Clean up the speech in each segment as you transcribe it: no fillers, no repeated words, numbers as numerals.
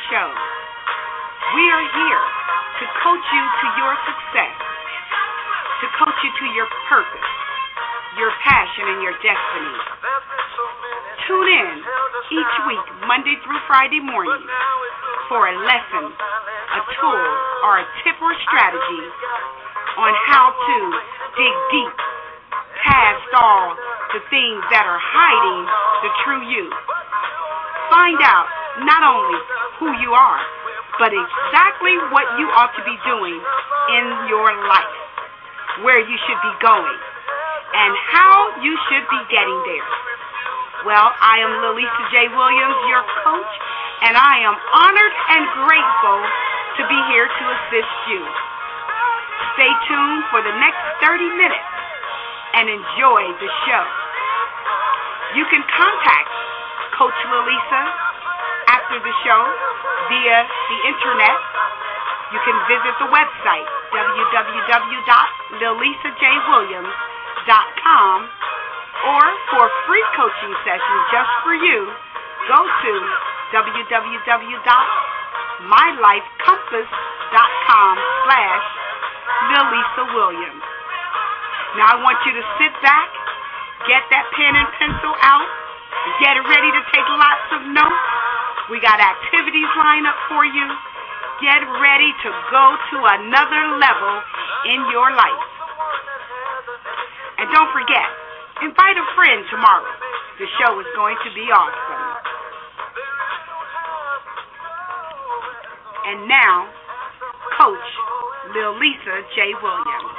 show. We are here to coach you to your success, to coach you to your purpose, your passion, and your destiny. Tune in each week, Monday through Friday morning, for a lesson, a tool, or a tip or strategy on how to dig deep past all the things that are hiding the true you. Find out not only who you are, but exactly what you ought to be doing in your life, where you should be going, and how you should be getting there. Well, I am Lilisa J. Williams, your coach, and I am honored and grateful to be here to assist you. Stay tuned for the next 30 minutes and enjoy the show. You can contact Coach Lilisa after the show via the internet. You can visit the website, www.lilisajwilliams.com, or for free coaching sessions just for you, go to www.mylifecompass.com/Lilisa Williams. Now I want you to sit back, get that pen and pencil out, get ready to take lots of notes. We got activities lined up for you. Get ready to go to another level in your life. And don't forget, invite a friend tomorrow. The show is going to be awesome. And now, Coach Lilisa J. Williams.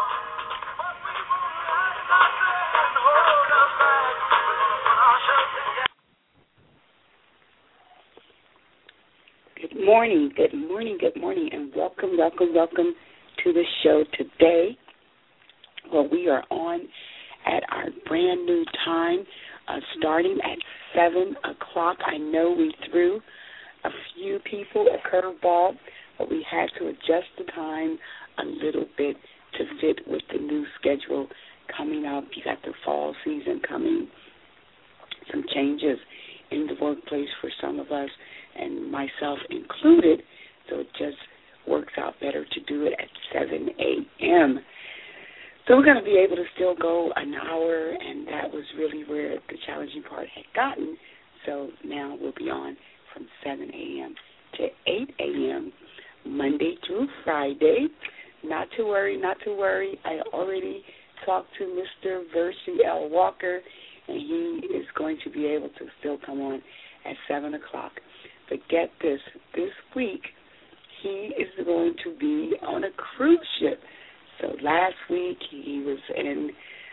Good morning, and welcome to the show today. Well, we are on at our brand new time, starting at 7 o'clock. I know we threw a few people a curveball, but we had to adjust the time a little bit to fit with the new schedule coming up. You got the fall season coming, some changes in the workplace for some of us, and myself included, so it just works out better to do it at 7 a.m. So we're going to be able to still go an hour, and that was really where the challenging part had gotten. So now we'll be on from 7 a.m. to 8 a.m., Monday through Friday. Not to worry. I already talked to Mr. Versi L. Walker, and he is going to be able to still come on at 7 o'clock. But get this week he is going to be on a cruise ship. So last week he was in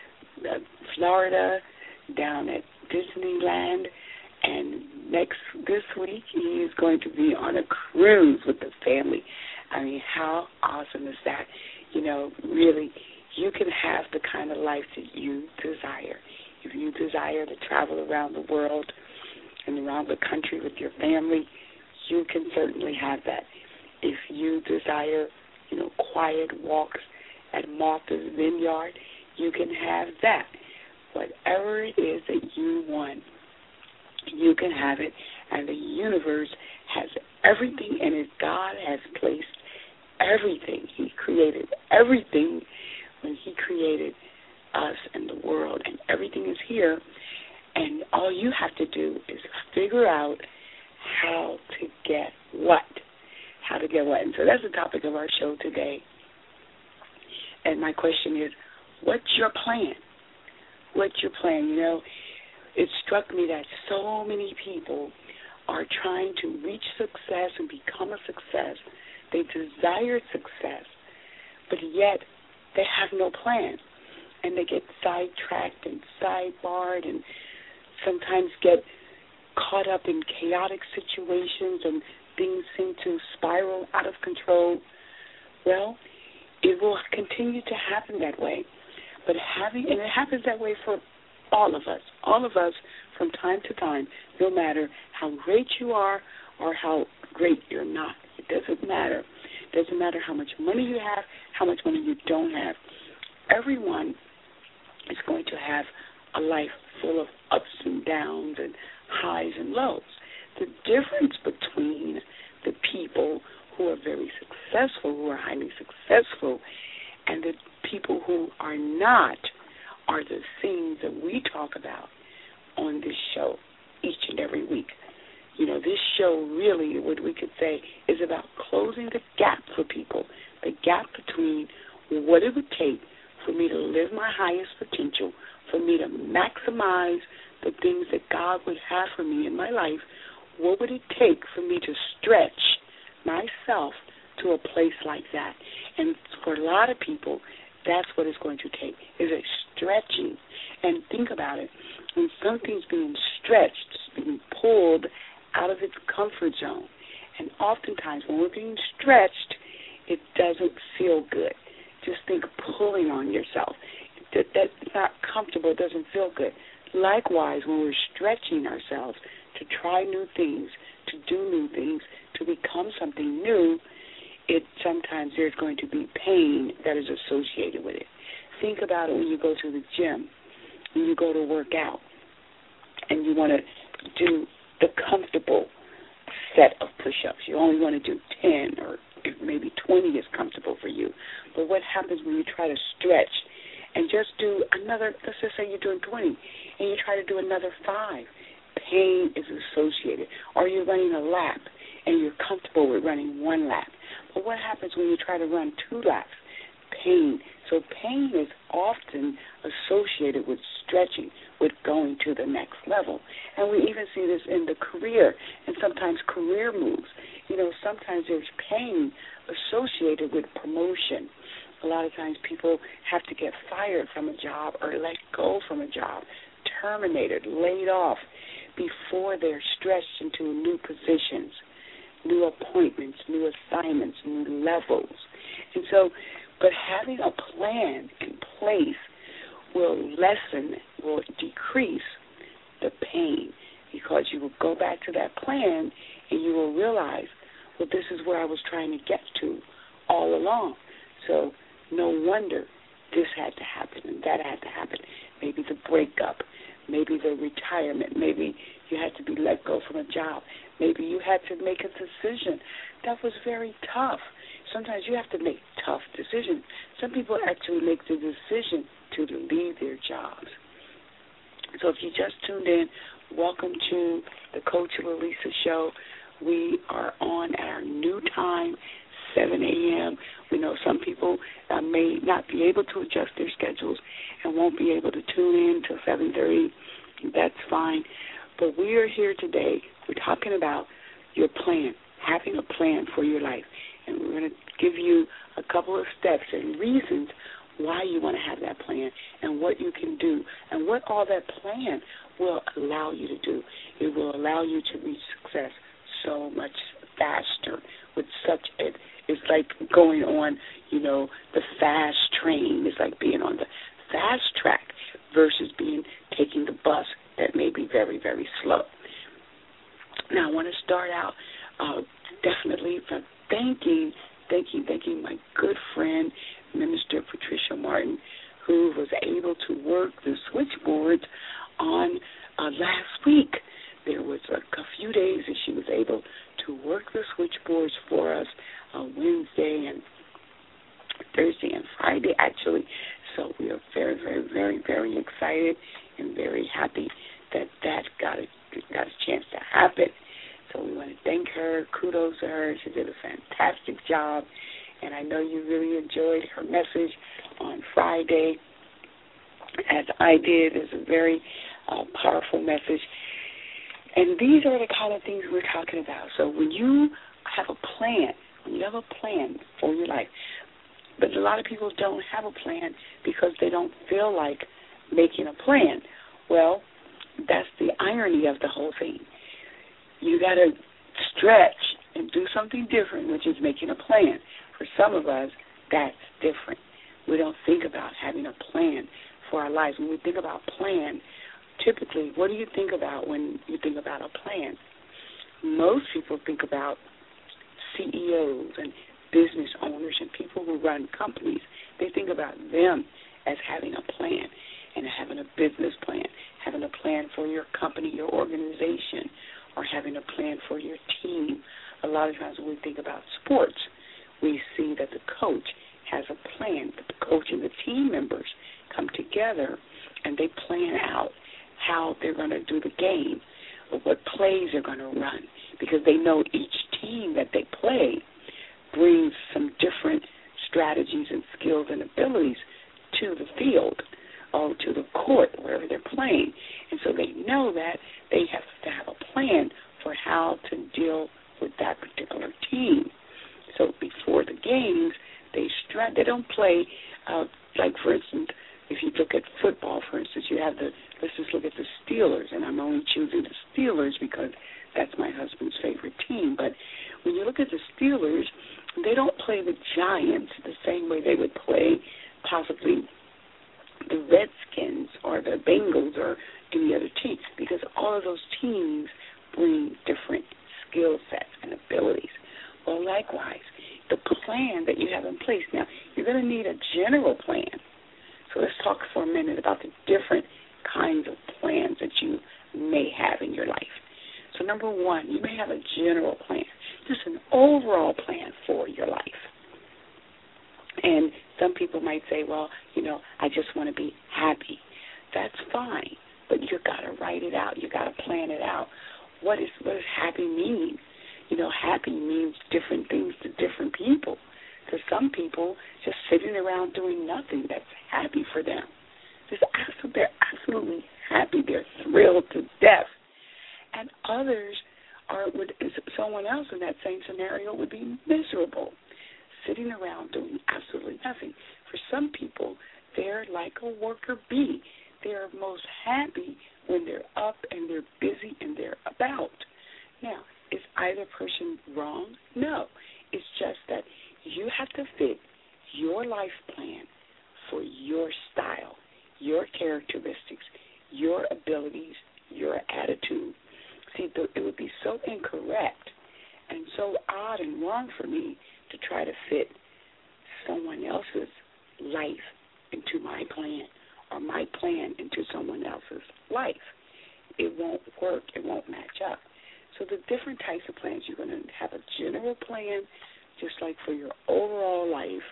Florida, down at Disneyland, and this week he is going to be on a cruise with the family. I mean, how awesome is that? You know, really, you can have the kind of life that you desire. If you desire to travel around the world and around the country with your family, you can certainly have that. If you desire, quiet walks at Martha's Vineyard, you can have that. Whatever it is that you want, you can have it. And the universe has everything in it. God has placed everything. He created everything when he created us and the world, and everything is here. And all you have to do is figure out how to get what. And so that's the topic of our show today. And my question is, what's your plan? What's your plan? It struck me that so many people are trying to reach success and become a success. They desire success, but yet they have no plan. And they get sidetracked and sidebarred and sometimes get caught up in chaotic situations and things seem to spiral out of control. Well, it will continue to happen that way. And it happens that way for all of us from time to time, no matter how great you are or how great you're not. It doesn't matter. It doesn't matter how much money you have, how much money you don't have. Everyone is going to have a life full of ups and downs and highs and lows. The difference between the people who are very successful, who are highly successful, and the people who are not are the things that we talk about on this show each and every week. You know, this show really, what we could say, is about closing the gap for people, the gap between what it would take for me to live my highest potential, for me to maximize the things that God would have for me in my life. What would it take for me to stretch myself to a place like that? And for a lot of people, that's what it's going to take, is a stretching. And think about it. When something's being stretched, it's being pulled out of its comfort zone. And oftentimes when we're being stretched, it doesn't feel good. Just think of pulling on yourself. That's not comfortable. It doesn't feel good. Likewise, when we're stretching ourselves to try new things, to do new things, to become something new, sometimes there's going to be pain that is associated with it. Think about it when you go to the gym, when you go to work out, and you want to do the comfortable set of push-ups. You only want to do 10 or maybe 20 is comfortable for you. But what happens when you try to stretch and just do another, let's just say you're doing 20, and you try to do another 5? Pain is associated. Or you're running a lap, and you're comfortable with running 1 lap. But what happens when you try to run 2 laps? Pain. So pain is often associated with stretching, with going to the next level. And we even see this in the career and sometimes career moves. You know, sometimes there's pain associated with promotion. A lot of times people have to get fired from a job or let go from a job, terminated, laid off, before they're stretched into new positions, new appointments, new assignments, new levels. And so, but having a plan in place will decrease the pain, because you will go back to that plan and you will realize, well, this is where I was trying to get to all along. So no wonder this had to happen and that had to happen. Maybe the breakup, maybe the retirement, maybe you had to be let go from a job. Maybe you had to make a decision that was very tough. Sometimes you have to make tough decisions. Some people actually make the decision to leave their jobs. So if you just tuned in, welcome to the Coach Lalisa Show. We are on at our new time, 7 a.m. We know some people may not be able to adjust their schedules and won't be able to tune in till 7:30. That's fine. But we are here today. We're talking about your plan, having a plan for your life. And we're going to give you a couple of steps and reasons why you want to have that plan and what you can do and what all that plan will allow you to do. It will allow you to reach success so much faster with it's like going on, the fast train. It's like being on the fast track versus taking the bus that may be very, very slow. Now, I want to start out definitely from thanking my good friend, Minister Patricia Martin, who was able to work the switchboards on last week. There was a few days that she was able to work the switchboards for us Wednesday and Thursday and Friday, actually. So we are very, very, very, very excited and very happy that got a chance to happen. So we want to thank her. Kudos to her. She did a fantastic job. And I know you really enjoyed her message on Friday, as I did. It's a very powerful message. And these are the kind of things we're talking about. So when you have a plan for your life, but a lot of people don't have a plan because they don't feel like making a plan. Well, that's the irony of the whole thing. You got to stretch and do something different, which is making a plan. For some of us, that's different. We don't think about having a plan for our lives. When we think about plan, typically, what do you think about when you think about a plan? Most people think about CEOs and business owners and people who run companies. They think about them as having a plan and having a business plan, having a plan for your company, your organization, or having a plan for your team a lot of times when we think about sports, we see that the coach has a plan, but the coach and the team members come together and they plan out how they're going to do the game or what plays they're going to run, because they know each team that they play brings some different strategies and skills and abilities to the field or to the court, wherever they're playing. And so they know that they have to have a plan for how to deal with that particular team. So before the games, they don't play, like, for instance, if you look at football, for instance, you have let's just look at the Steelers, and I'm only choosing the Steelers because that's my husband's favorite team. But when you look at the Steelers, they don't play the Giants the same way they would play possibly the Redskins or the Bengals or any other team, because all of those teams bring different skill sets and abilities. Well, likewise, the plan that you have in place. Now, you're going to need a general plan. So let's talk for a minute about the different kinds of plans that you may have in your life. So number one, you may have a general plan, just an overall plan for your life. And some people might say, well, I just want to be happy. That's fine, but you've got to write it out. You've got to plan it out. What does happy mean? Happy means different things to different people. For some people, just sitting around doing nothing, that's happy for them. They're absolutely happy. They're thrilled to death. And others someone else in that same scenario would be miserable, sitting around doing absolutely nothing. For some people, they're like a worker bee. They're most happy when they're up and they're busy and they're about. Now, is either person wrong? No. It's just that you have to fit your life plan for your style, your characteristics, your abilities, your attitude. See, it would be so incorrect and so odd and wrong for me to try to fit someone else's life into my plan or my plan into someone else's life. It won't work. It won't match up. So the different types of plans, you're going to have a general plan, just like for your overall life,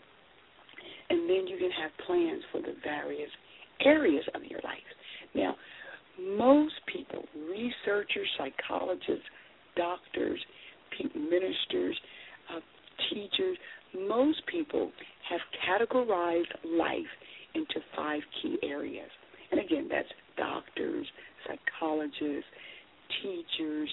and then you can have plans for the various areas of your life. Now, most people, researchers, psychologists, doctors, ministers, teachers, most people have categorized life into 5 key areas. And again, that's doctors, psychologists, teachers,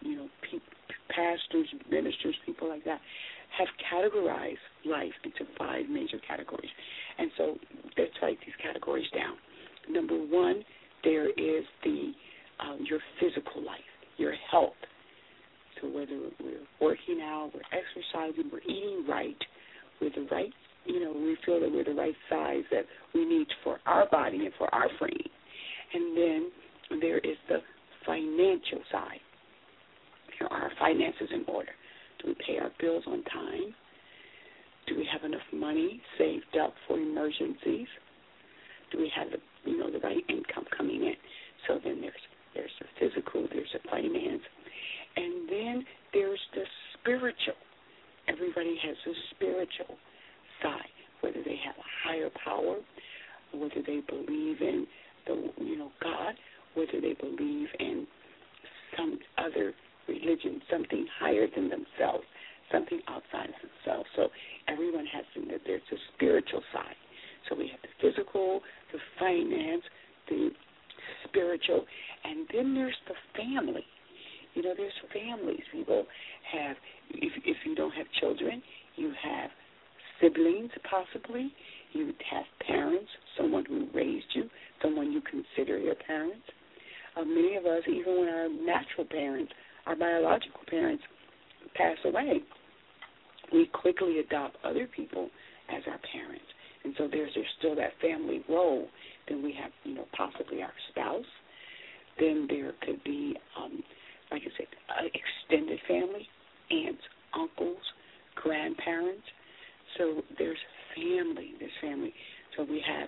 pastors, ministers, people like that, have categorized life into 5 major categories. And so let's write these categories down. Number 1, there is your physical life, your health. So whether we're working out, we're exercising, we're eating right, we're the right, we feel that we're the right size that we need for our body and for our frame. And then there is the financial side. Are our finances in order? Do we pay our bills on time? Do we have enough money saved up for emergencies? Do we have the right income coming in? So then there's the physical, there's the finance, and then there's the spiritual. Everybody has a spiritual side, whether they have a higher power, whether they believe in God, whether they believe in some other religion, something higher than themselves, something outside of themselves. So everyone has there's a spiritual side. So we have the physical, the finance, the spiritual, and then there's the family. There's families. People have, if you don't have children, you have siblings possibly. You have parents, someone who raised you, someone you consider your parents. Many of us, even when our natural parents, our biological parents pass away, we quickly adopt other people as our parents. And so there's still that family role. Then we have, possibly our spouse. Then there could be, like I said, extended family, aunts, uncles, grandparents. So there's family. So we have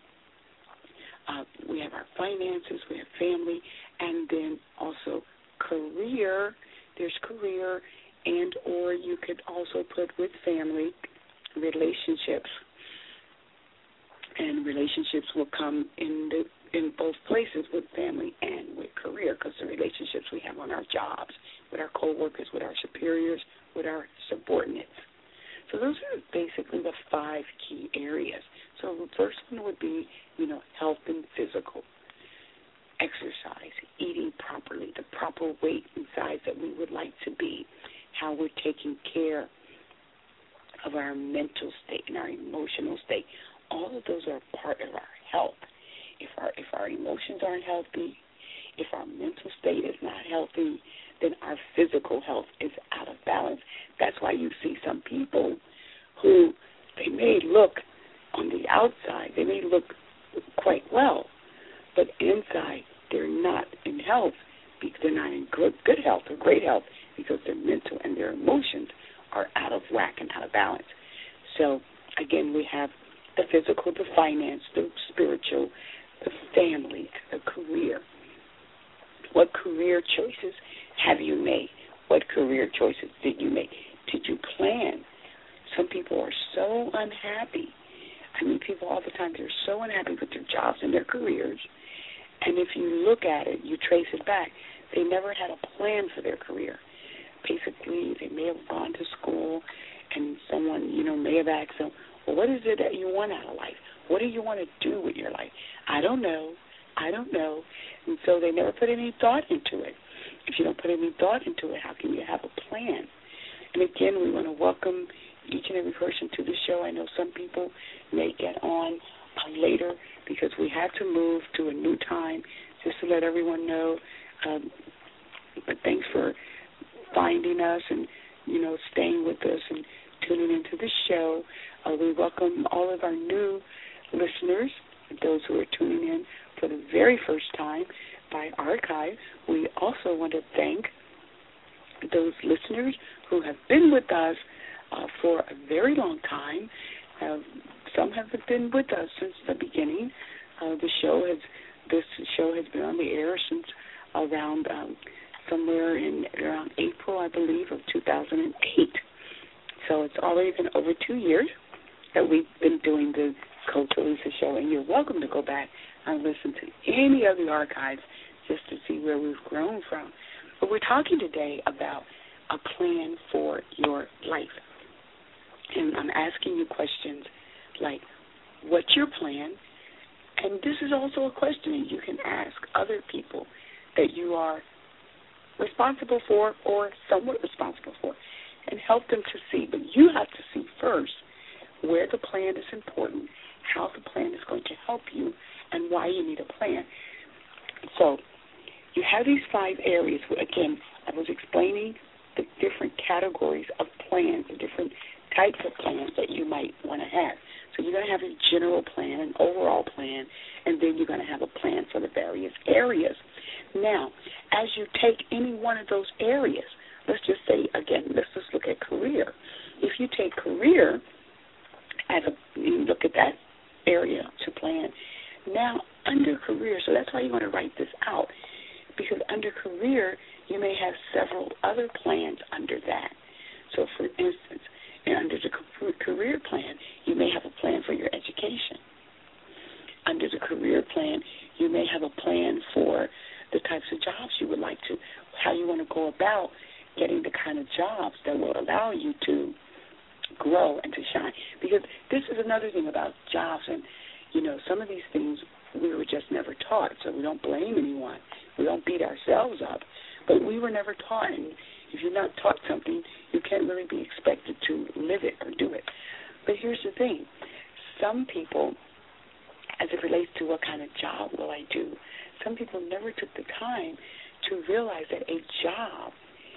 our finances, we have family, and then also career. There's career, and or you could also put with family, relationships. And relationships will come in both places, with family and with career, because the relationships we have on our jobs, with our coworkers, with our superiors, with our subordinates. So those are basically the 5 key areas. So the first one would be, health and physical, exercise, eating properly, the proper weight and size that we would like to be, how we're taking care of our mental state and our emotional state. All of those are part of our health. If our emotions aren't healthy, if our mental state is not healthy, then our physical health is out of balance. That's why you see some people who, they may look on the outside, they may look quite well, but inside they're not in health, because they're not in good health or great health, because their mental and their emotions are out of whack and out of balance. So, again, we have the physical, the finance, the spiritual, the family, the career. What career choices have you made? What career choices did you make? Did you plan? Some people are so unhappy. I mean, people all the time, they're so unhappy with their jobs and their careers. And if you look at it, you trace it back, they never had a plan for their career. Basically, they may have gone to school and someone, may have asked them, well, what is it that you want out of life? What do you want to do with your life? I don't know. And so they never put any thought into it. If you don't put any thought into it, how can you have a plan? And again, we want to welcome each and every person to the show. I know some people may get on later because we had to move to a new time, just to let everyone know. But thanks for finding us and, staying with us and tuning into the show. We welcome all of our new listeners, those who are tuning in for the very first time by archive. We also want to thank those listeners who have been with us for a very long time. Some have been with us since the beginning. This show has been on the air since around somewhere in around April, I believe, of 2008. So it's already been over 2 years that we've been doing the Coach Elisa show, and you're welcome to go back and listen to any of the archives just to see where we've grown from. But we're talking today about a plan for your life. And I'm asking you questions like, what's your plan? And this is also a question you can ask other people that you are responsible for or somewhat responsible for, and help them to see. But you have to see first where the plan is important, how the plan is going to help you, and why you need a plan. So you have these 5 areas. Again, I was explaining the different categories of plans, the different types of plans that you might want to have. So you're going to have a general plan, an overall plan, and then you're going to have a plan for the various areas. Now, as you take any one of those areas, let's just say, again, let's just look at career. If you take career, you look at that area to plan. Now, under career, so that's why you want to write this out, because under career, you may have several other plans under that. So, for instance, under the career plan, you may have a plan for your education. Under the career plan, you may have a plan for the types of jobs you would like to, how you want to go about getting the kind of jobs that will allow you to grow and to shine. Because this is another thing about jobs, and, some of these things we were just never taught, so we don't blame anyone. We don't beat ourselves up. But we were never taught, and if you're not taught something, you can't really be expected to live it or do it. But here's the thing. Some people, as it relates to what kind of job will I do, some people never took the time to realize that a job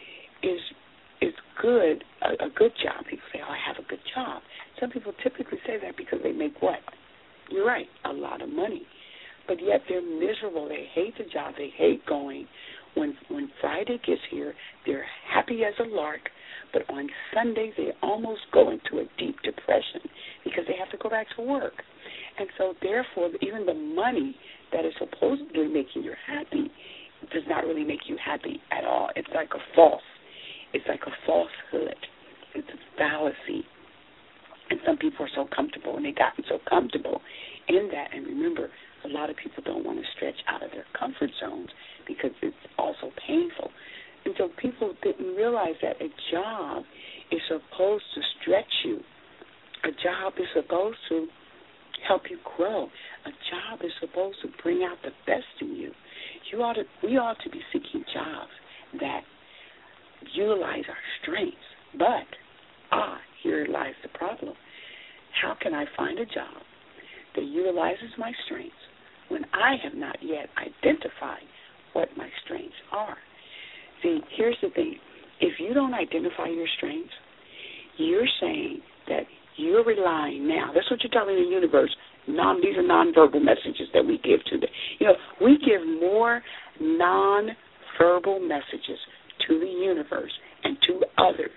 is good, a good job. People say, I have a good job. Some people typically say that because they make what? You're right, a lot of money. But yet they're miserable. They hate the job. They hate going. When Friday gets here, they're happy as a lark. But on Sunday, they almost go into a deep depression because they have to go back to work. And so, therefore, even the money that is supposedly making you happy does not really make you happy at all. It's like a false. It's like a falsehood. It's a fallacy. And some people are so comfortable, and they've gotten so comfortable in that. And remember, a lot of people don't want to stretch out of their comfort zones because it's also painful. And so people didn't realize that a job is supposed to stretch you. A job is supposed to help you grow. A job is supposed to bring out the best in you. We ought to be seeking jobs that utilize our strengths. But, here lies the problem. How can I find a job that utilizes my strengths when I have not yet identified what my strengths are? See, here's the thing. If you don't identify your strengths, you're saying that you're relying now. That's what you're telling the universe. These are nonverbal messages that we give to the. We give more nonverbal messages to the universe and to others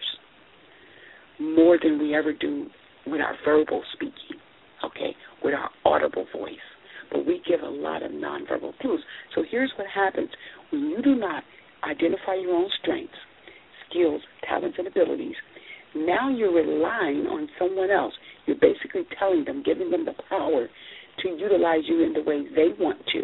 more than we ever do with our verbal speaking, okay, with our audible voice. But we give a lot of nonverbal clues. So here's what happens. When you do not identify your own strengths, skills, talents, and abilities, now you're relying on someone else. You're basically telling them, giving them the power to utilize you in the way they want to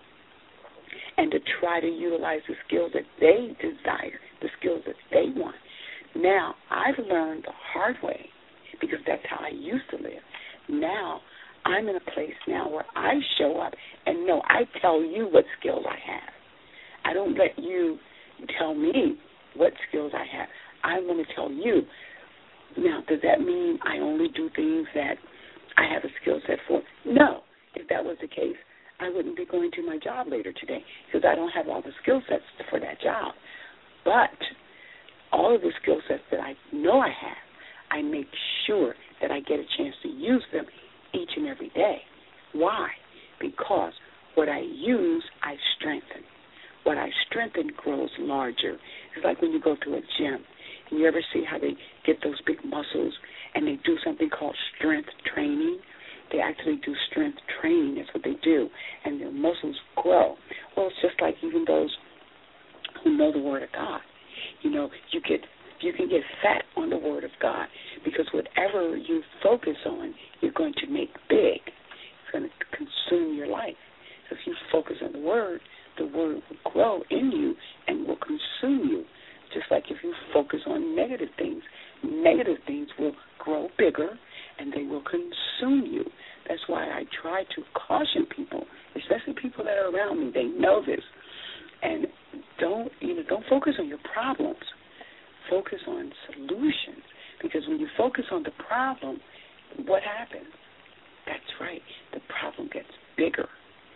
and to try to utilize the skills that they desire, the skills that they want. Now, I've learned the hard way because that's how I used to live. Now, I'm in a place now where I show up and no, I tell you what skills I have. I don't let you tell me what skills I have. I want to tell you. Now, does that mean I only do things that I have a skill set for? No. If that was the case, I wouldn't be going to my job later today because I don't have all the skill sets for that job. But all of the skill sets that I know I have, I make sure that I get a chance to use them each and every day. Why? Because what I use, I strengthen. What I strengthen grows larger. It's like when you go to a gym. And you ever see how they get those big muscles and they do something called strength training? They actually do strength training. That's what they do. And their muscles grow. Well, it's just like even those who know the Word of God. You can get fat on the Word of God because whatever you focus on, you're going to make big. It's going to consume your life. So if you focus on the Word will grow in you and will consume you. Just like if you focus on negative things will grow bigger and they will consume you. That's why I try to caution people, especially people that are around me. They know this. And don't focus on your problems. Focus on solutions. Because when you focus on the problem, what happens? That's right. The problem gets bigger.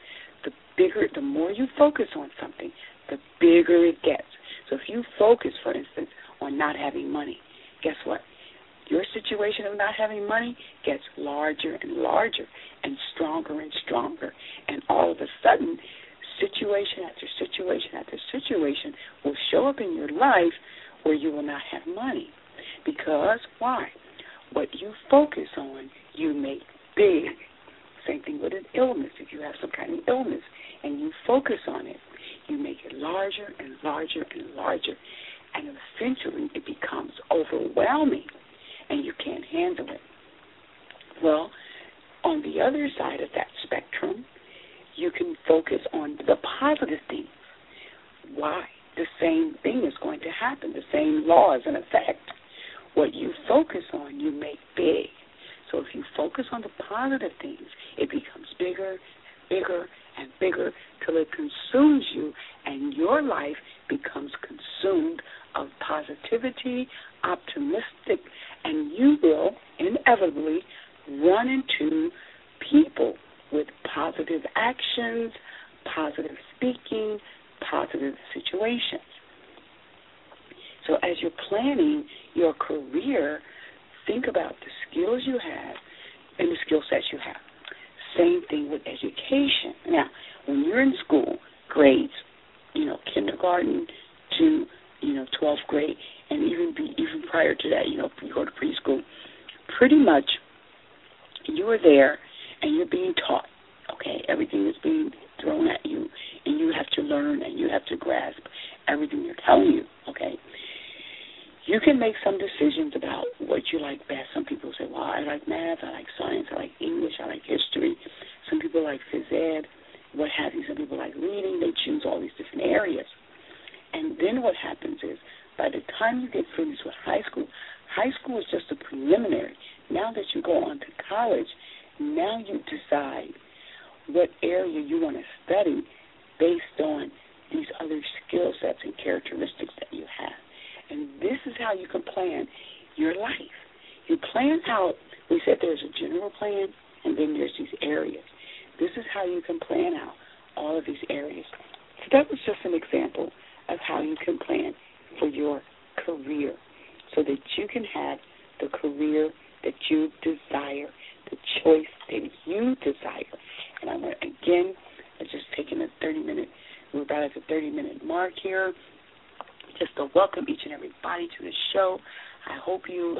The more you focus on something, the bigger it gets. So if you focus, for instance, on not having money, guess what? Your situation of not having money gets larger and larger and stronger and stronger. And all of a sudden, situation after situation after situation will show up in your life where you will not have money. Because, why? What you focus on, you make big. Same thing with an illness. If you have some kind of illness and you focus on it, you make it larger and larger and larger. And eventually it becomes overwhelming and you can't handle it. Well, on the other side of that spectrum, you can focus on the positive things. Why? The same thing is going to happen. The same law is in effect. What you focus on, you make big. So if you focus on the positive things, it becomes bigger, bigger, and bigger till it consumes you, and your life becomes consumed of positivity, optimistic, and you will inevitably run into people with positive actions, positive speaking, positive situations. So as you're planning your career, think about the skills you have and the skill sets you have. Same thing with education. Now, when you're in school, grades, kindergarten to, 12th grade, and even prior to that, you go to preschool, pretty much you are there and you're being taught, okay? Everything is being thrown at you, and you have to learn and you have to grasp everything they're telling you, okay? You can make some decisions about what you like best. Some people say, well, I like math, I like science, I like English, I like history. Some people like phys ed, what have you. Some people like reading. They choose all these different areas. And then what happens is, by the time you get finished with high school is just a preliminary. Now that you go on to college, now you decide what area you want to study based on these other skill sets and characteristics that you have. And this is how you can plan your life. You plan out, we said there's a general plan, and then there's these areas. This is how you can plan out all of these areas. So that was just an example of how you can plan for your career so that you can have the career that you desire, the choice that you desire. And I'm going to, again, just taking a 30-minute, we're about at the 30-minute mark here, just to welcome each and everybody to the show. I hope you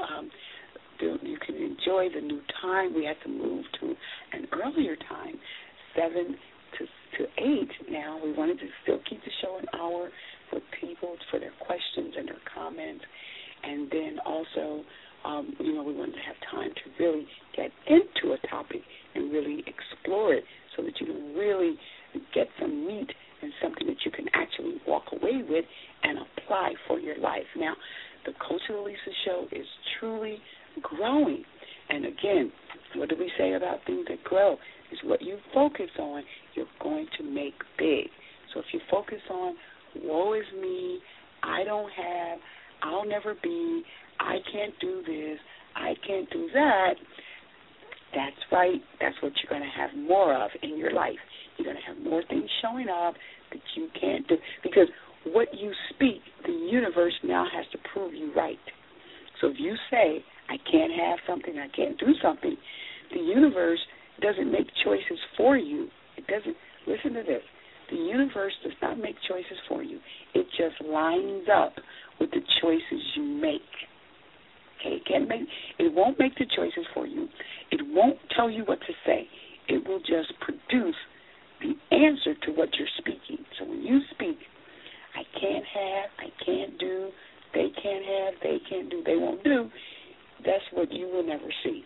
can enjoy the new time. We had to move to an earlier time, 7 to 8 now. We wanted to still keep the show an hour for people, for their questions and their comments. And then also, we wanted to have time to really get into a topic and really explore it so that you can really get some meat and something that you can actually walk away with and apply for your life. Now, the Coach Elisa Show is truly growing. And again, what do we say about things that grow? Is what you focus on, you're going to make big. So if you focus on, woe is me, I don't have, I'll never be, I can't do this, I can't do that, that's right. That's what you're going to have more of in your life. You're going to have more things showing up that you can't do. Because what you speak, the universe now has to prove you right. So if you say, I can't have something, I can't do something, the universe doesn't make choices for you. It doesn't. Listen to this. The universe does not make choices for you. It just lines up with the choices you make. Okay, it won't make the choices for you. It won't tell you what to say. It will just produce the answer to what you're speaking. So when you speak, I can't have, I can't do, they can't have, they can't do, they won't do, that's what you will never see.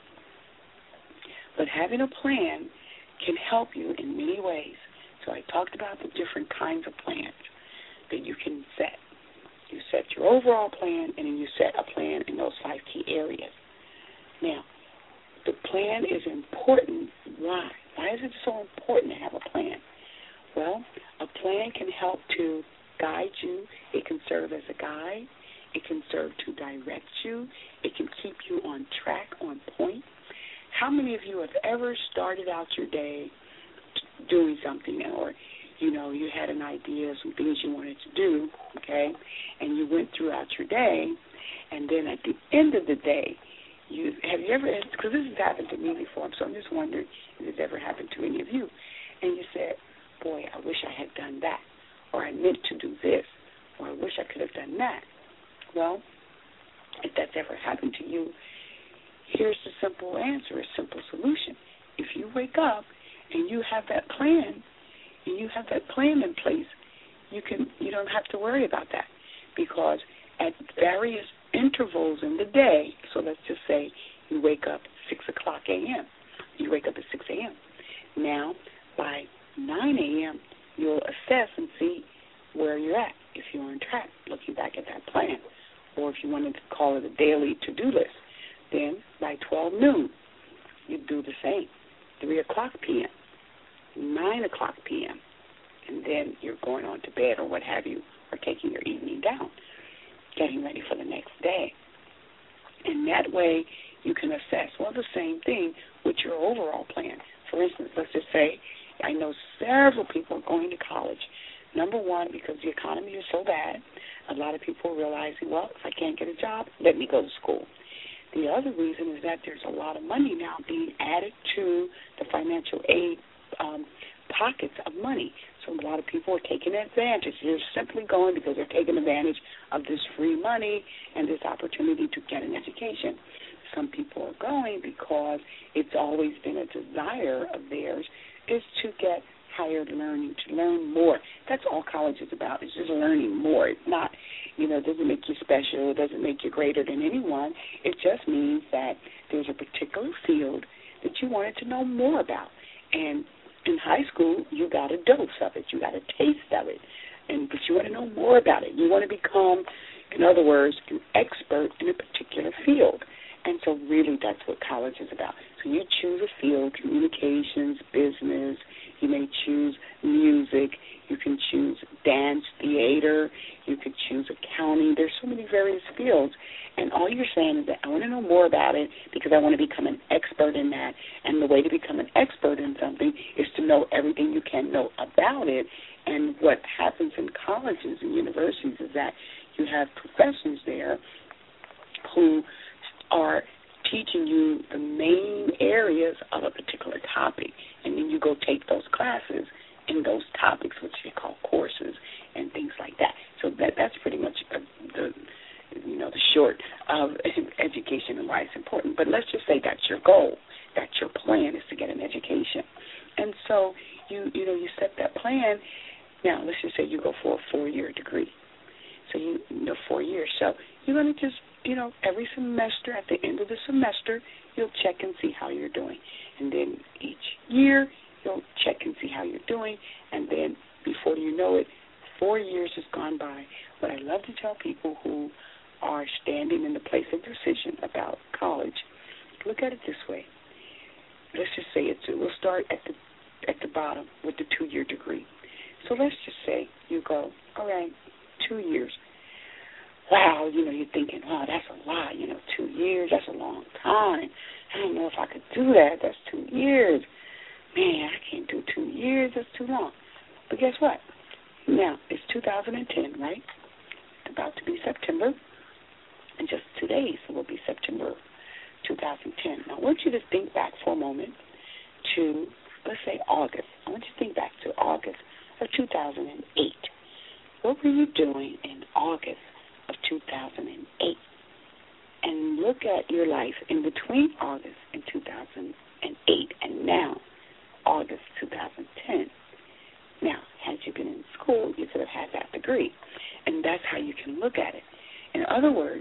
But having a plan can help you in many ways. So I talked about the different kinds of plans that you can set. You set your overall plan, and then you set a plan in those 5 key areas. Now, the plan is important. Why? Why is it so important to have a plan? Well, a plan can help to guide you. It can serve as a guide. It can serve to direct you. It can keep you on track, on point. How many of you have ever started out your day doing something, or you had an idea, some things you wanted to do, okay, and you went throughout your day, and then at the end of the day, have you ever, because this has happened to me before, so I'm just wondering if it's ever happened to any of you, and you said, boy, I wish I had done that, or I meant to do this, or I wish I could have done that. Well, if that's ever happened to you, here's the simple answer, a simple solution. If you wake up and you have that plan, and you have that plan in place, you don't have to worry about that, because at various intervals in the day, so let's just say you wake up 6 o'clock a.m., you wake up at 6 a.m. Now, by 9 a.m., you'll assess and see where you're at, if you're on track, looking back at that plan, or if you wanted to call it a daily to-do list. Then by 12 noon, you do the same, 3 o'clock p.m., 9 o'clock p.m., and then you're going on to bed or what have you, or taking your evening down, getting ready for the next day. And that way you can assess, well, the same thing with your overall plan. For instance, let's just say I know several people going to college. Number one, because the economy is so bad, a lot of people are realizing, well, if I can't get a job, let me go to school. The other reason is that there's a lot of money now being added to the financial aid pockets of money. So a lot of people are taking advantage. They're simply going because they're taking advantage of this free money and this opportunity to get an education. Some people are going because it's always been a desire of theirs is to get higher learning, to learn more. That's all college is about. It's just learning more. It's not, it doesn't make you special. It doesn't make you greater than anyone. It just means that there's a particular field that you wanted to know more about. And in high school, you got a dose of it. You got a taste of it. But you want to know more about it. You want to become, in other words, an expert in a particular field. And so really that's what college is about. So you choose a field, communications, business. You may choose music. You can choose dance, theater. You could choose accounting. There's so many various fields. And all you're saying is that I want to know more about it because I want to become an expert in that. And the way to become an expert in something is to know everything you can know about it. And what happens in colleges and universities is that you have professors there who are teaching you the main areas of a particular topic, and then you go take those classes in those topics, which they call courses and things like that. So that's pretty much the short of education and why it's important. But let's just say that's your goal, that's your plan is to get an education, and so you set that plan. Now let's just say you go for a 4-year degree. So 4 years. So you're going to just, every semester, at the end of the semester, you'll check and see how you're doing. And then each year, you'll check and see how you're doing. And then before you know it, 4 years has gone by. What I love to tell people who are standing in the place of decision about college, look at it this way. Let's just say we'll start at the bottom with the 2-year degree. So let's just say you go, all right, 2 years. Wow, you're thinking, wow, that's a lot. 2 years, that's a long time. I don't know if I could do that. That's 2 years. Man, I can't do 2 years. That's too long. But guess what? Now, it's 2010, right? It's about to be September. And just 2 days, it will be September 2010. Now, I want you to think back for a moment to, let's say, August. I want you to think back to August of 2008. What were you doing in August of 2008? And look at your life in between August and 2008 and now, August 2010. Now, had you been in school, you could have had that degree. And that's how you can look at it. In other words,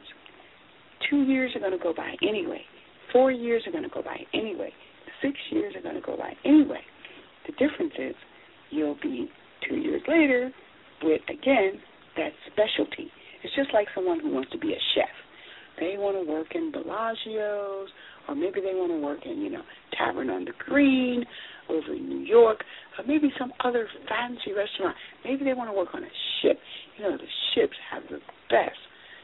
2 years are going to go by anyway. 4 years are going to go by anyway. 6 years are going to go by anyway. The difference is you'll be 2 years later with, again, that specialty. It's just like someone who wants to be a chef. They want to work in Bellagio's, or maybe they want to work in, Tavern on the Green over in New York, or maybe some other fancy restaurant. Maybe they want to work on a ship. The ships have the best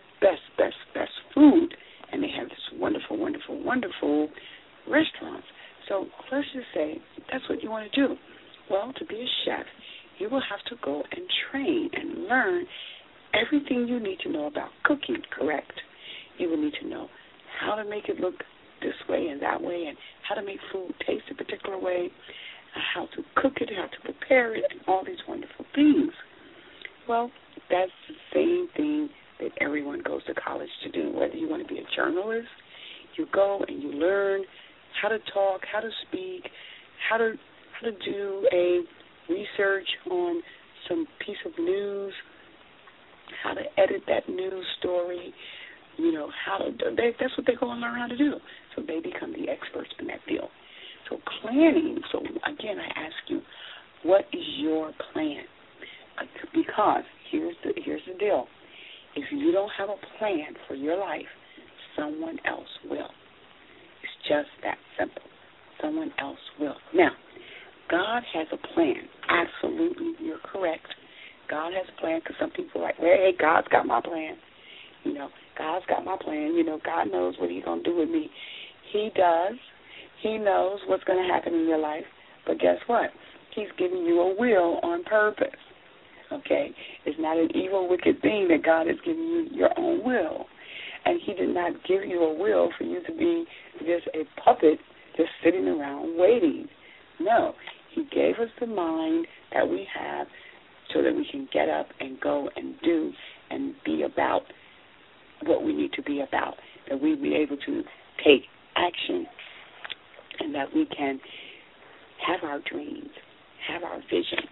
food, and they have this wonderful, wonderful, wonderful restaurants. So let's just say that's what you want to do. Well, to be a chef, you will have to go and train and learn everything you need to know about cooking, correct? You will need to know how to make it look this way and that way, and how to make food taste a particular way, how to cook it, how to prepare it, and all these wonderful things. Well, that's the same thing that everyone goes to college to do. Whether you want to be a journalist, you go and you learn how to talk, how to speak, how to do a research on some piece of news, how to edit that news story, that's what they go and learn how to do. So they become the experts in that field. So planning, again, I ask you, what is your plan? Because here's the deal. If you don't have a plan for your life, someone else will. It's just that simple. Someone else will. Now, God has a plan. Absolutely, you're correct. God has a plan, because some people are like, hey, God's got my plan. God's got my plan. God knows what he's going to do with me. He does. He knows what's going to happen in your life. But guess what? He's giving you a will on purpose. Okay? It's not an evil, wicked thing that God is giving you your own will. And he did not give you a will for you to be just a puppet just sitting around waiting. No. He gave us the mind that we have so that we can get up and go and do and be about what we need to be about, that we be able to take action, and that we can have our dreams, have our vision.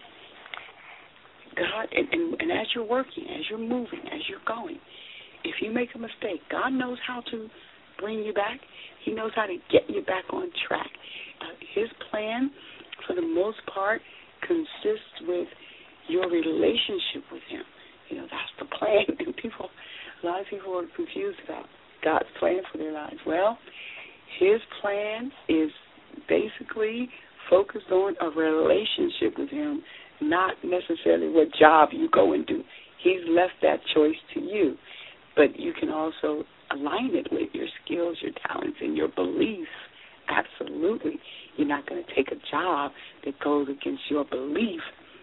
God, and as you're working, as you're moving, as you're going, if you make a mistake, God knows how to bring you back. He knows how to get you back on track. His plan, for the most part, consists with your relationship with him. That's the plan. And a lot of people are confused about God's plan for their lives. Well, his plan is basically focused on a relationship with him, not necessarily what job you go and do. He's left that choice to you. But you can also align it with your skills, your talents, and your beliefs. Absolutely. You're not going to take a job that goes against your belief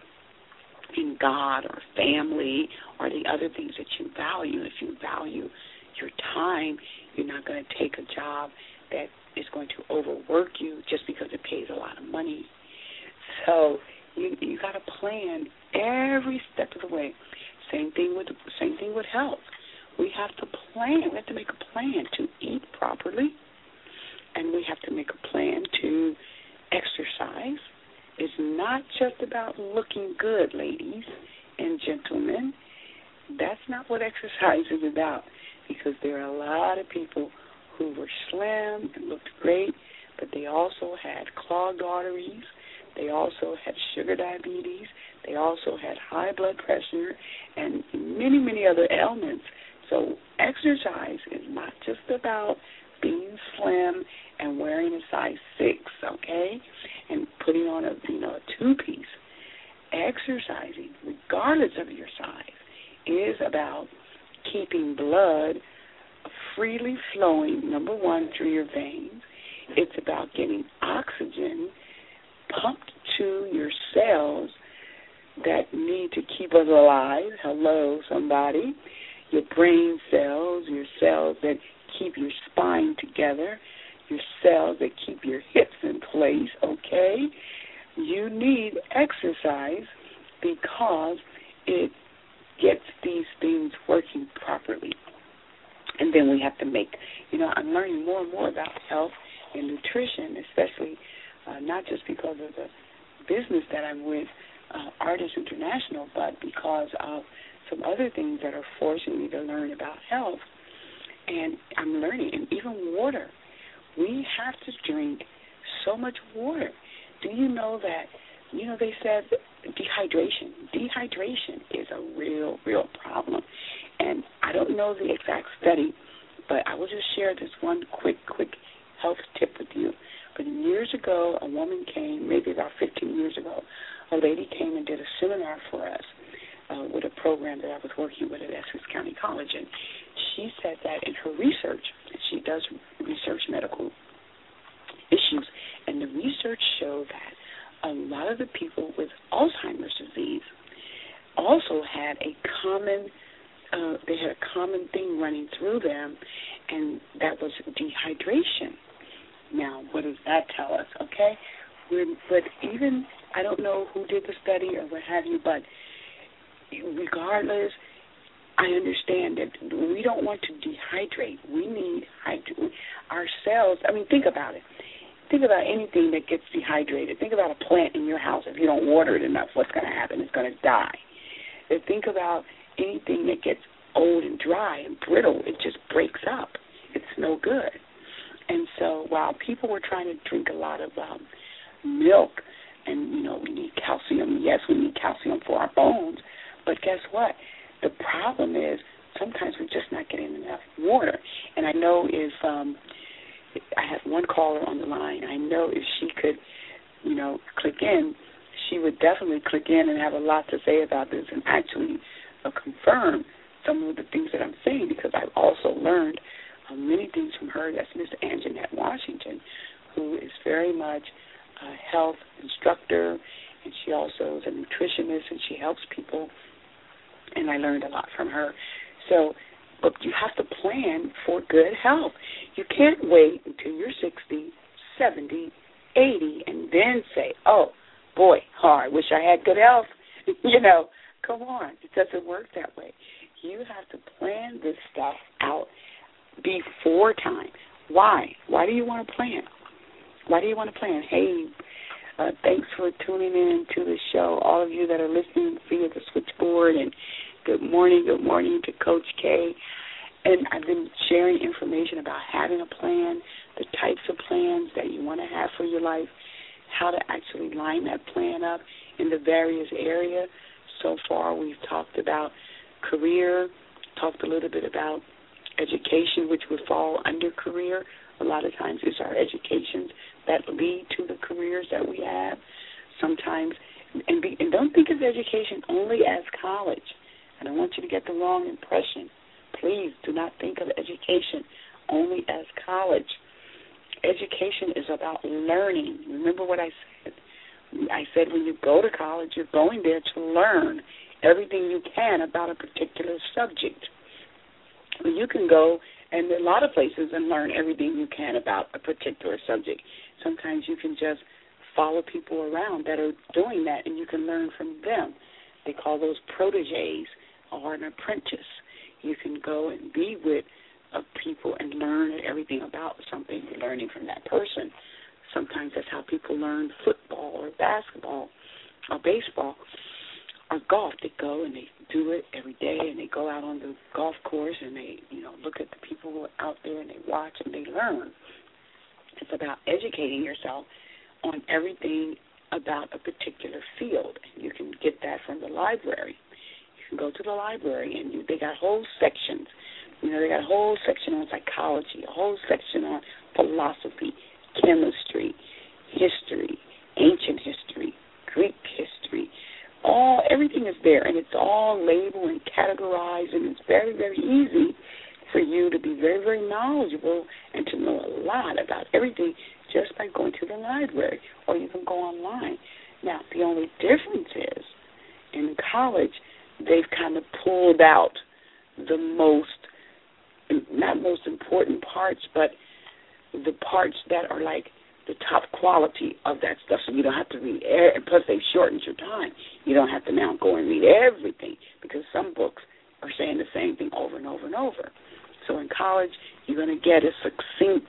in God or family or the other things that you value. If you value your time, you're not going to take a job that is going to overwork you just because it pays a lot of money. So you got to plan every step of the way. Same thing with health. We have to plan. We have to make a plan to eat properly, and we have to make a plan to exercise. It's not just about looking good, ladies and gentlemen. That's not what exercise is about, because there are a lot of people who were slim and looked great, but they also had clogged arteries. They also had sugar diabetes. They also had high blood pressure and many, many other ailments. So exercise is not just about being slim and wearing a size 6, okay, and putting on a two-piece. Exercising, regardless of your size, is about keeping blood freely flowing, number one, through your veins. It's about getting oxygen pumped to your cells that need to keep us alive. Hello, somebody. Your brain cells, your cells that keep your spine together, your cells that keep your hips in place, okay? You need exercise because it gets these things working properly. And then we have to make, I'm learning more and more about health and nutrition, especially not just because of the business that I'm with, Artists International, but because of some other things that are forcing me to learn about health. And I'm learning, and even water. We have to drink so much water. Do you know that, they said dehydration is a real, real problem. And I don't know the exact study, but I will just share this one quick health tip with you. But years ago, a woman came, maybe about 15 years ago, a lady came and did a seminar for us with a program that I was working with at Essex County College. And she said that in her research, she does research medical issues, and the research showed that a lot of the people with Alzheimer's disease also had a common thing running through them, and that was dehydration. Now, what does that tell us, okay? But even, I don't know who did the study or what have you, but regardless, I understand that we don't want to dehydrate. We need our cells. Think about it. Think about anything that gets dehydrated. Think about a plant in your house. If you don't water it enough, what's going to happen? It's going to die. Think about anything that gets old and dry and brittle. It just breaks up. It's no good. And so while people were trying to drink a lot of milk, and, we need calcium. Yes, we need calcium for our bones. But guess what? The problem is sometimes we're just not getting enough water. And I know if I have one caller on the line, I know if she could, click in, she would definitely click in and have a lot to say about this and actually confirm some of the things that I'm saying, because I've also learned many things from her. That's Miss Anjanette Washington, who is very much a health instructor, and she also is a nutritionist, and she helps people, and I learned a lot from her. So, but you have to plan for good health. You can't wait until you're 60, 70, 80, and then say, oh, boy, I wish I had good health. Come on. It doesn't work that way. You have to plan this stuff out before time. Why? Why do you want to plan? Why do you want to plan? Hey, Thanks for tuning in to the show, all of you that are listening via the switchboard, and good morning to Coach K. And I've been sharing information about having a plan, the types of plans that you want to have for your life, how to actually line that plan up in the various areas. So far, we've talked about career, talked a little bit about education, which would fall under career. A lot of times it's our educations that lead to the careers that we have. Sometimes, and don't think of education only as college. I don't want you to get the wrong impression. Please do not think of education only as college. Education is about learning. Remember what I said? I said when you go to college, you're going there to learn everything you can about a particular subject. You can go and a lot of places and learn everything you can about a particular subject. Sometimes you can just follow people around that are doing that, and you can learn from them. They call those proteges or an apprentice. You can go and be with people and learn everything about something, learning from that person. Sometimes that's how people learn football or basketball or baseball or golf. They go and they do it every day, and they go out on the golf course and they, look at the people who are out there and they watch and they learn. It's about educating yourself on everything about a particular field. And you can get that from the library. You can go to the library and they got whole sections. They got a whole section on psychology, a whole section on philosophy, chemistry, history, ancient history, Greek history. Everything is there, and it's all labeled and categorized, and it's very, very easy for you to be very, very knowledgeable and to know a lot about everything just by going to the library, or you can go online. Now, the only difference is in college, they've kind of pulled out the not most important parts, but the parts that are like the top quality of that stuff, so you don't have to read, and plus they've shortened your time. You don't have to now go and read everything, because some books are saying the same thing over and over and over. So in college, you're going to get a succinct,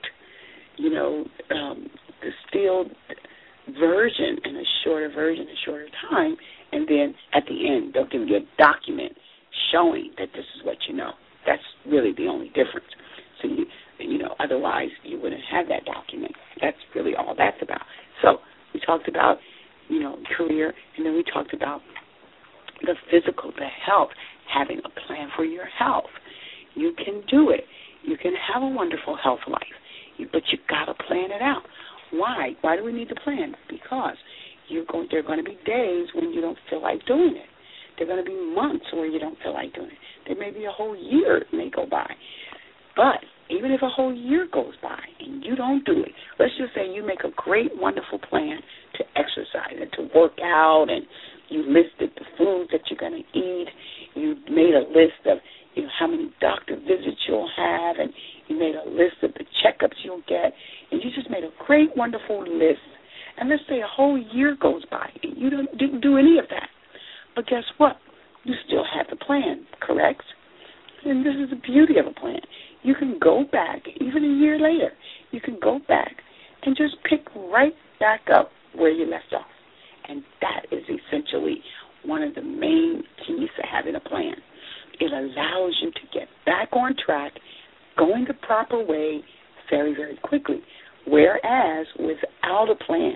distilled version and a shorter version, a shorter time, and then at the end they'll give you a document showing that this is what you know. That's really the only difference. So otherwise you wouldn't have that document. That's really all that's about. So we talked about, career, and then we talked about the physical, the health, having a plan for your health. You can do it. You can have a wonderful health life, but you got to plan it out. Why? Why do we need to plan? Because there are going to be days when you don't feel like doing it. There are going to be months where you don't feel like doing it. There may be a whole year may go by. But even if a whole year goes by and you don't do it, let's just say you make a great, wonderful plan to exercise and to work out, and you listed the foods that you're going to eat. You made a list of how many doctor visits you'll have, and you made a list of the checkups you'll get, and you just made a great, wonderful list. And let's say a whole year goes by and you didn't do any of that. But guess what? You still have the plan, correct? And this is the beauty of a plan. You can go back, even a year later, you can go back and just pick right back up where you left off. And that is essentially one of the main keys to having a plan. It allows you to get back on track, going the proper way very, very quickly. Whereas without a plan,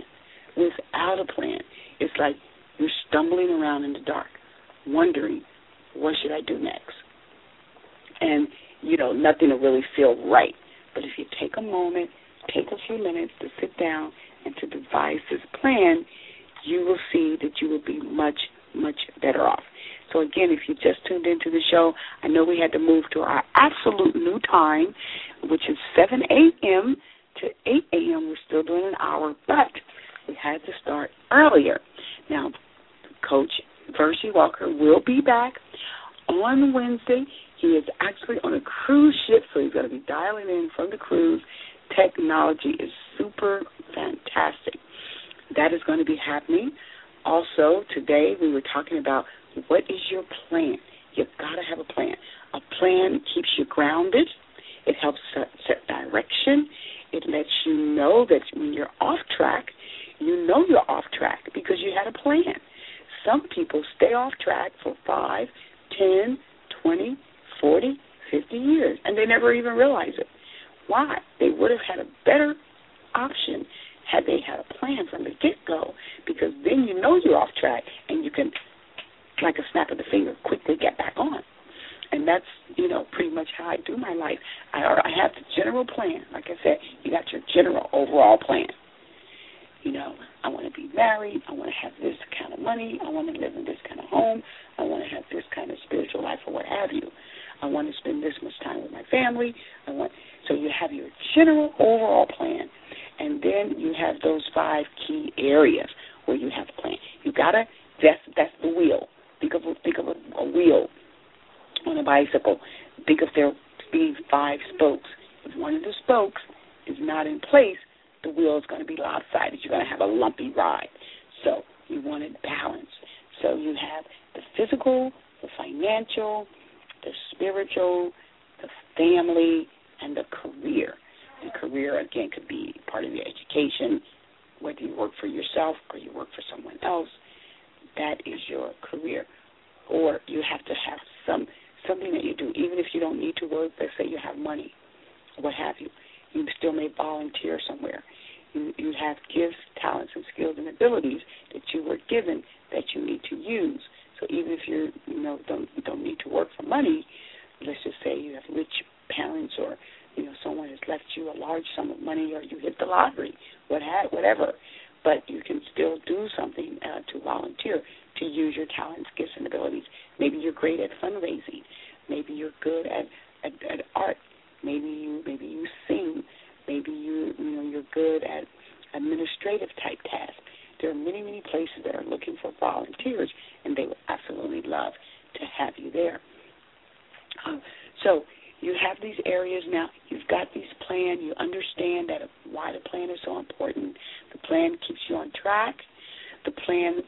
it's like you're stumbling around in the dark, wondering, what should I do next? And, nothing will really feel right. But if you take a moment, take a few minutes to sit down and to devise this plan, you will see that you will be much, much better off. So, again, if you just tuned into the show, I know we had to move to our absolute new time, which is 7 a.m. to 8 a.m. We're still doing an hour, but we had to start earlier. Now, Coach Versie Walker will be back on Wednesday. He is actually on a cruise ship, so he's going to be dialing in from the cruise. Technology is super fantastic. That is going to be happening. Also, today we were talking about what is your plan. You've got to have a plan. A plan keeps you grounded. It helps set direction. It lets you know that when you're off track, you know you're off off track for 5, 10, 20, 40, 50 years, and they never even realize it. Why? They would have had a better option had they had a plan from the get-go, because then you know you're off track and you can, like a snap of the finger, quickly get back on. And that's, pretty much how I do my life. I have the general plan. Like I said, you got your general overall plan. I want to be married. I want to have this kind of money. I want to live in this kind of home. I want to have this kind of spiritual life or what have you. I want to spend this much time with my family. So you have your general overall plan, and then you have those 5 key areas where you have a plan. You gotta. That's the wheel. Think of a wheel on a bicycle. Think of there being 5 spokes. If one of the spokes is not in place, the wheel is going to be lopsided. You're going to have a lumpy ride. So you want it balanced. So you have the physical, the financial, the spiritual, the family, and the career. And career, again, could be part of your education, whether you work for yourself or you work for someone else. That is your career. Or you have to have something that you do, even if you don't need to work. Let's say you have money, what have you. You still may volunteer somewhere. You have gifts, talents, and skills and abilities that you were given that you need to use. So even if you don't need to work for money, let's just say you have rich parents or someone has left you a large sum of money, or you hit the lottery, whatever. But you can still do something to volunteer, to use your talents, gifts, and abilities. Maybe you're great at fundraising. Maybe you're good at art. Maybe you sing. Maybe you're good at administrative type tasks. There are many, many places that are looking for volunteers, and they would absolutely love to have you there. So you have these areas now. You've got these plans. You understand why the plan is so important. The plan keeps you on track. The plan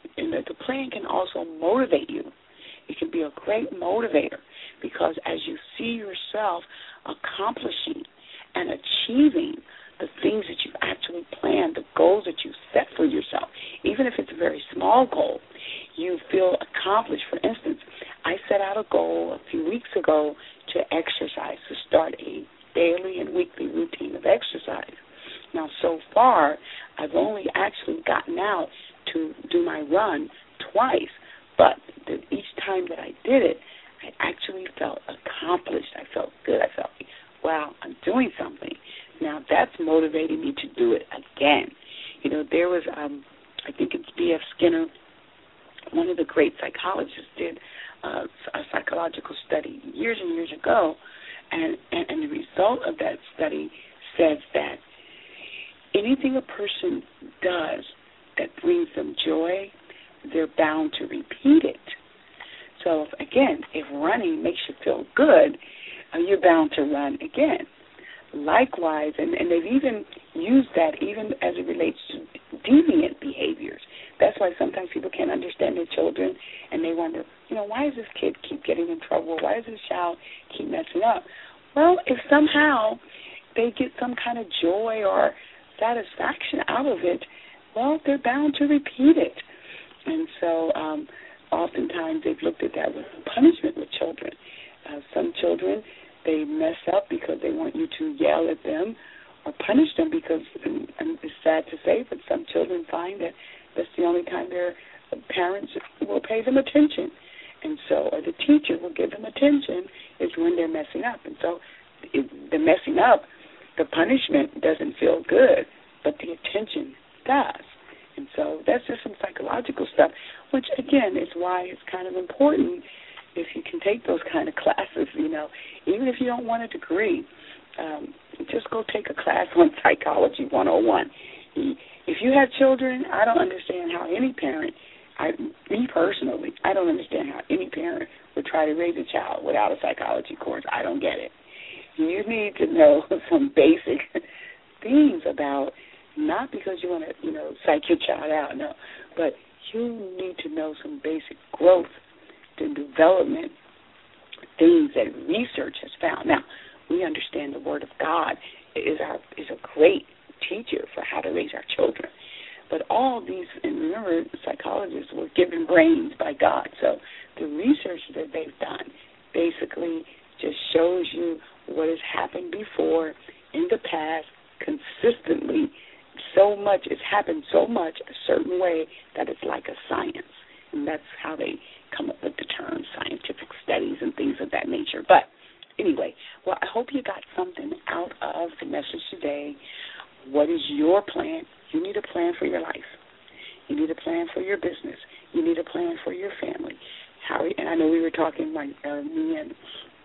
can also motivate you. It can be a great motivator, because as you see yourself accomplishing and achieving the things that you've actually planned, the goals that you set for yourself, even if it's a very small goal, you feel accomplished. For instance, I set out a goal a few weeks ago to exercise, to start a daily and weekly routine of exercise. Now, so far, I've only actually gotten out to do my run twice, but each time that I did it, I actually felt accomplished. I felt good. I felt, wow, I'm doing something. Now, that's motivating me to do it again. There was, I think it's B.F. Skinner, one of the great psychologists, did a psychological study years and years ago, and the result of that study says that anything a person does that brings them joy, they're bound to repeat it. So, if running makes you feel good, you're bound to run again. Likewise, and they've even used that even as it relates to deviant behaviors. That's why sometimes people can't understand their children, and they wonder, why does this kid keep getting in trouble? Why does this child keep messing up? Well, if somehow they get some kind of joy or satisfaction out of it, well, they're bound to repeat it. And so oftentimes they've looked at that with punishment with children. Some children, they mess up because they want you to yell at them or punish them because, and it's sad to say, but some children find that that's the only time their parents will pay them attention. And so, or the teacher will give them attention is when they're messing up. And so the messing up, the punishment doesn't feel good, but the attention does. And so that's just some psychological stuff, which, again, is why it's kind of important if you can take those kind of classes, even if you don't want a degree, just go take a class on Psychology 101. If you have children, I don't understand how any parent, me personally, I don't understand how any parent would try to raise a child without a psychology course. I don't get it. You need to know some basic things about, not because you want to, psych your child out, no, but you need to know some basic growth and development things that research has found. Now, we understand the Word of God is a great teacher for how to raise our children, but all these, and remember, psychologists were given brains by God. So the research that they've done basically just shows you what has happened before in the past consistently. So much, it's happened so much a certain way that it's like a science. And that's how they come up with the term scientific studies and things of that nature. But anyway, well, I hope you got something out of the message today. What is your plan? You need a plan for your life. You need a plan for your business. You need a plan for your family. And I know we were talking, me and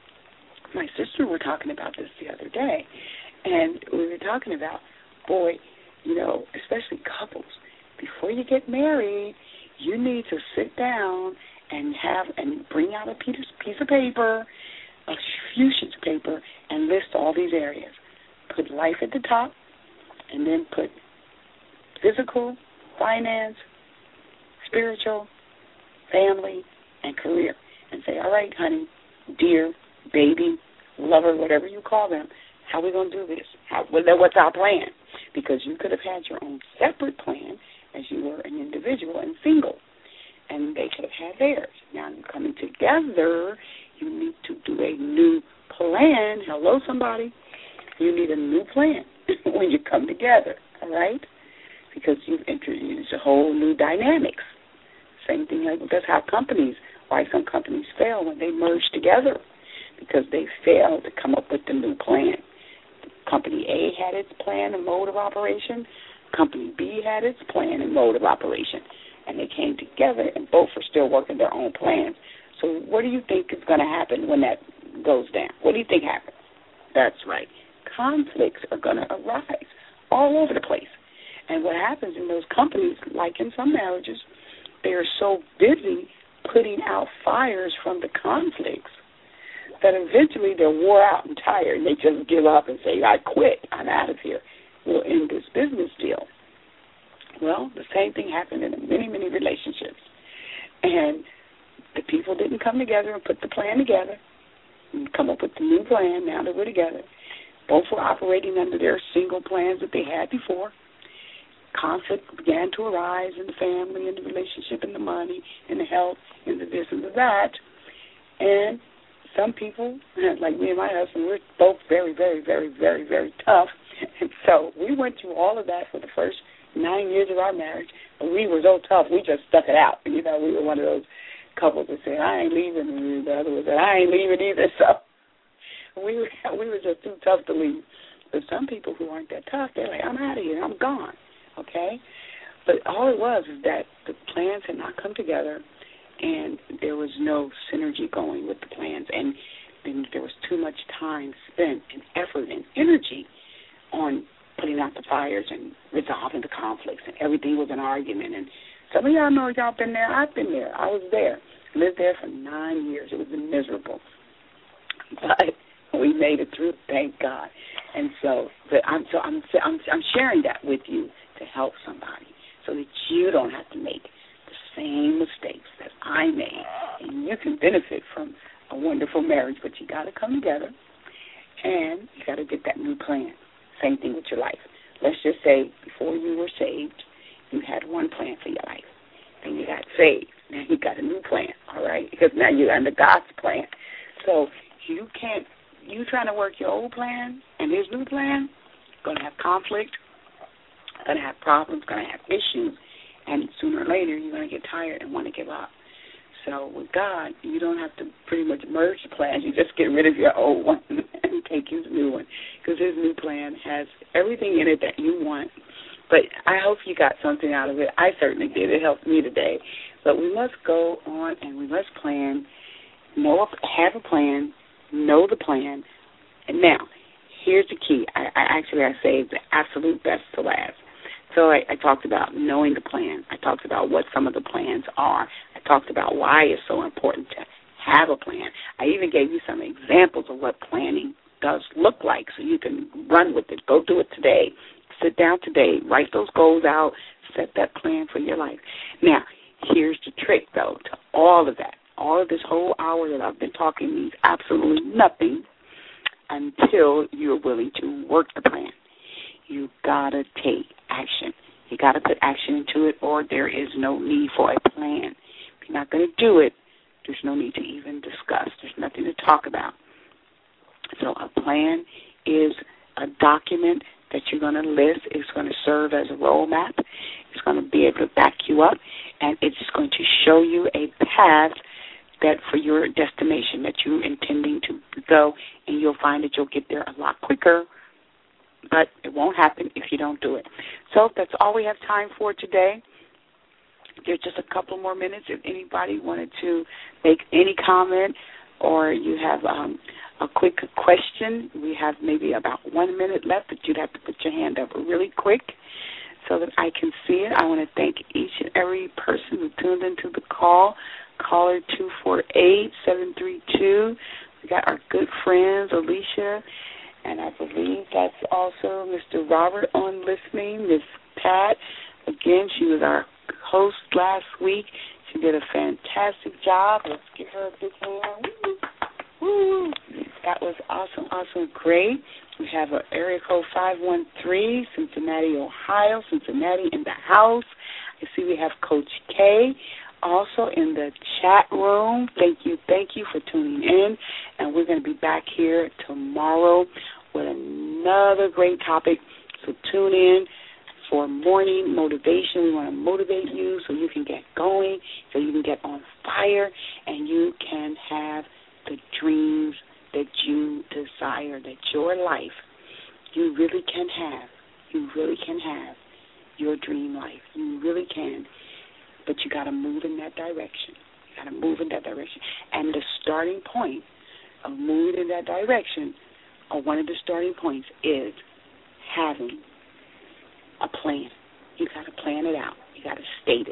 my sister were talking about this the other day, and we were talking about, boy, especially couples, before you get married, you need to sit down and bring out a piece of paper, a few sheets of paper, and list all these areas. Put life at the top, and then put physical, finance, spiritual, family, and career. And say, all right, honey, dear, baby, lover, whatever you call them, how are we going to do this? What's our plan? Because you could have had your own separate plan as you were an individual and single, and they could have had theirs. Now, coming together, you need to do a new plan. Hello, somebody. You need a new plan when you come together, all right? Because you've introduced a whole new dynamics. Same thing, that's how why some companies fail when they merge together, because they fail to come up with the new plan. Company A had its plan and mode of operation. Company B had its plan and mode of operation. And they came together, and both are still working their own plans. So what do you think is going to happen when that goes down? What do you think happens? That's right. Conflicts are going to arise all over the place. And what happens in those companies, like in some marriages, they are so busy putting out fires from the conflicts that eventually they're wore out and tired, and they just give up and say, I quit, I'm out of here, we'll end this business deal. Well, the same thing happened in many, many relationships. And the people didn't come together and put the plan together and come up with the new plan now that we're together. Both were operating under their single plans that they had before. Conflict began to arise in the family, in the relationship, in the money, in the health, in the this and the that. And some people, like me and my husband, we're both very, very, very, very, very tough. And so we went through all of that for the first 9 years of our marriage. And we were so tough, we just stuck it out. We were one of those couples that said, I ain't leaving. And the other one said, I ain't leaving either. So we were just too tough to leave. But some people who aren't that tough, they're like, I'm out of here. I'm gone. Okay? But all it was is that the plans had not come together, and there was no synergy going with the plans, and then there was too much time spent and effort and energy on putting out the fires and resolving the conflicts, and everything was an argument. And some of y'all know y'all been there. I've been there. I was there. Lived there for 9 years. It was miserable. But we made it through, thank God. And so I'm sharing that with you to help somebody so that you don't have to make the same mistakes that I made, and you can benefit from a wonderful marriage. But you got to come together, and you got to get that new plan. Same thing with your life. Let's just say before you were saved, you had one plan for your life. Then you got saved. Now you got a new plan, all right? Because now you're under God's plan. So you trying to work your old plan and his new plan, going to have conflict, going to have problems, going to have issues, and sooner or later you're going to get tired and want to give up. So with God, you don't have to pretty much merge the plans. You just get rid of your old one and take his new one, because his new plan has everything in it that you want. But I hope you got something out of it. I certainly did. It helped me today. But we must go on and we must plan, have a plan, know the plan. And now, here's the key. I saved the absolute best to last. So I talked about knowing the plan. I talked about what some of the plans are. I talked about why it's so important to have a plan. I even gave you some examples of what planning does look like so you can run with it. Go do it today. Sit down today. Write those goals out. Set that plan for your life. Now, here's the trick, though, to all of that. All of this whole hour that I've been talking means absolutely nothing until you're willing to work the plan. You got to take action. You got to put action into it, or there is no need for a plan. If you're not going to do it, there's no need to even discuss. There's nothing to talk about. So a plan is a document that you're going to list. It's going to serve as a roadmap. It's going to be able to back you up, and it's going to show you a path that for your destination that you're intending to go, and you'll find that you'll get there a lot quicker, but it won't happen if you don't do it. So that's all we have time for today. There's just a couple more minutes. If anybody wanted to make any comment or you have a quick question, we have maybe about 1 minute left, but you'd have to put your hand up really quick so that I can see it. I want to thank each and every person who tuned into the call. Caller 248-732. We got our good friends, Alicia, and I believe that's also Mr. Robert on listening. Miss Pat, again, she was our host last week. She did a fantastic job. Let's give her a big hand. Woo! That was awesome, great. We have an area code 513, Cincinnati, Ohio. Cincinnati in the house. I see we have Coach K also in the chat room. Thank you for tuning in. And we're going to be back here tomorrow with another great topic. So tune in for morning motivation. We want to motivate you so you can get going, so you can get on fire, and you can have the dreams that you desire, that your life, you really can have. You really can have your dream life. You really can. But you got to move in that direction. You got to move in that direction. And the starting point of moving in that direction, or one of the starting points, is having a plan. You got to plan it out. You got to state it.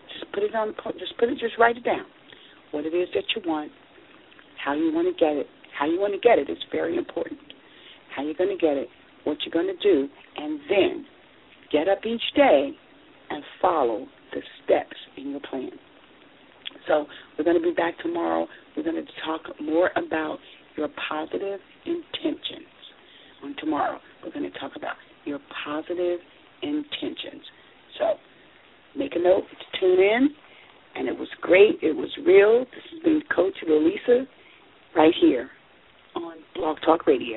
Just write it down. What it is that you want, how you want to get it. How you want to get it is very important. How you're going to get it, what you're going to do, and then get up each day and follow the steps in your plan. So we're going to be back tomorrow. We're going to talk more about your positive intentions. On tomorrow, we're going to talk about your positive intentions. So make a note to tune in, and it was great. It was real. This has been Coach Lalisa right here on Blog Talk Radio.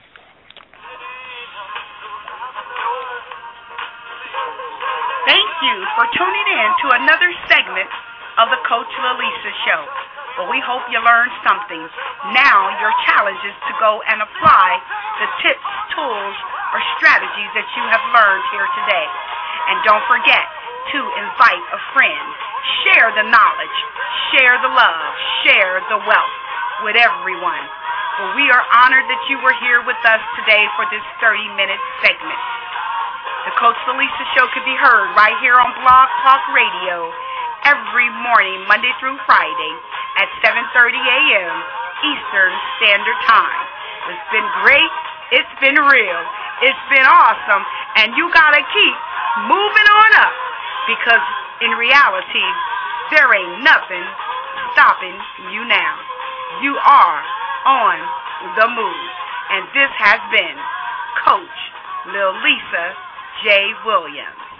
Thank you for tuning in to another segment of the Coach Lalisa Show. Well, we hope you learned something. Now your challenge is to go and apply the tips, tools, or strategies that you have learned here today. And don't forget to invite a friend. Share the knowledge, share the love, share the wealth with everyone. Well, we are honored that you were here with us today for this 30-minute segment. The Coach Lalisa Show can be heard right here on Blog Talk Radio every morning, Monday through Friday at 7:30 a.m. Eastern Standard Time. It's been great. It's been real. It's been awesome. And you got to keep moving on up, because in reality, there ain't nothing stopping you now. You are on the move. And this has been Coach Lalisa J. Williams.